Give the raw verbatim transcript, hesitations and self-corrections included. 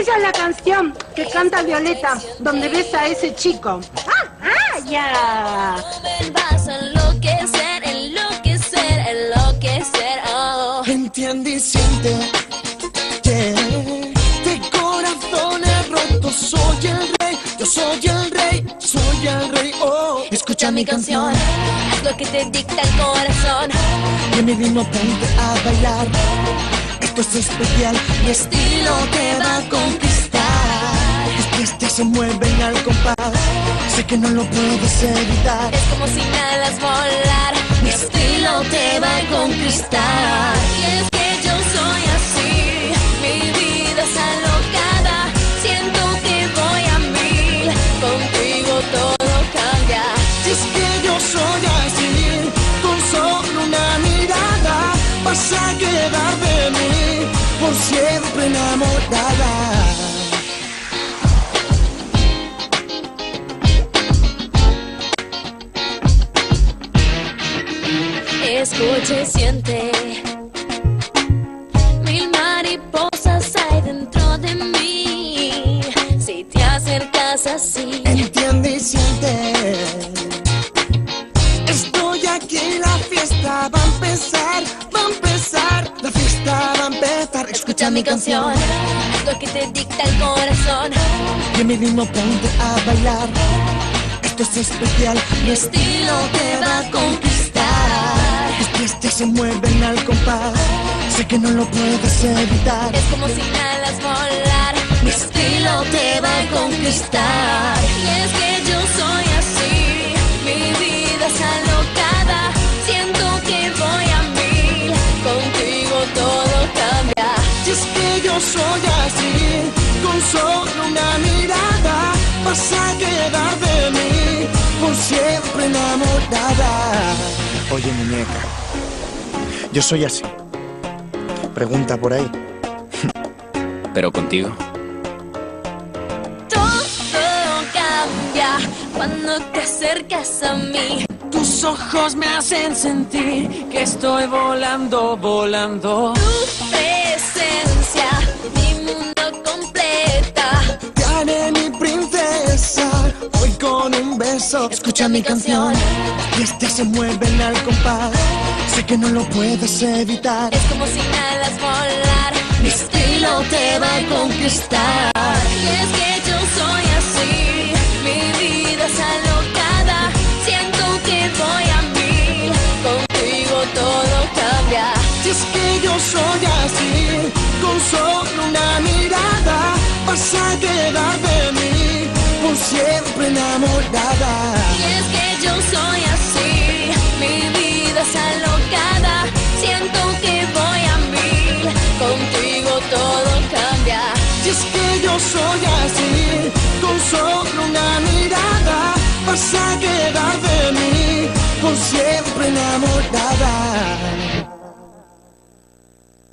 Esa es la canción que canta Violeta, donde besa a ese chico. ¡Ah, ah, ya! Vas a enloquecer, enloquecer, enloquecer, oh. Entiende y siente que de corazones rotos soy el rey, yo soy el rey, soy el rey, oh. Escucha mi canción, haz lo que te dicta el corazón. Y mi ritmo ponte a bailar. Esto es especial, mi estilo te va a conquistar. Tus pies te se mueven al compás, sé que no lo puedes evitar. Es como si nadas volar, mi estilo te va a conquistar. Y es que yo soy así, mi vida es alocada. Siento que voy a mil, contigo todo cambia. Y es que yo soy así, con solo una mirada vas a quedar de mí por siempre enamorada. Escucha y siente, mil mariposas hay dentro de mí. Si te acercas así, Entiende y siente. Estoy aquí, la fiesta va a empezar, va a empezar, la fiesta va a empezar. escucha mi canción, lo que te dicta el corazón. Y mi ritmo ponte a bailar. Esto es especial, mi estilo te va a conquistar. Tus pies te se mueven al compás, sé que no lo puedes evitar. Es como si nadas volar, mi estilo te va a conquistar. Y es que yo soy así, mi vida es alocada. Siento que voy a mil, contigo todo cambia. Y es que yo soy así, con solo una mirada vas a quedar de mí por siempre enamorada. Oye, muñeca, yo soy así. Pregunta por ahí. Pero contigo. Todo cambia cuando te acercas a mí. Tus ojos me hacen sentir que estoy volando, volando. Tu presencia, mi mundo completa. Te haré mi princesa, hoy con un beso. Escucha mi canción, y este se mueven al compás, sé que no lo puedes evitar. es como si nadas volar, mi estilo te va a conquistar. Y es que yo soy así, mi vida es alocada. Siento que voy a mil, contigo todo cambia. Y es que yo soy así, con solo una mirada vas a quedar de mí por siempre enamorada. Y es que yo soy así, mi vida es alocada. Siento que voy a mil, contigo todo cambia. Y es que yo soy así, con solo una mirada vas a quedar de mí por siempre enamorada.